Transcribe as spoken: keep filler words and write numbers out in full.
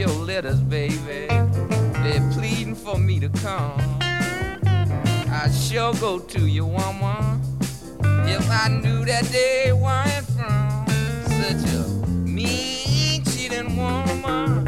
your letters, baby. They're pleading for me to come. I sure go to you, woman, if I knew that they weren't from such a mean, cheating woman.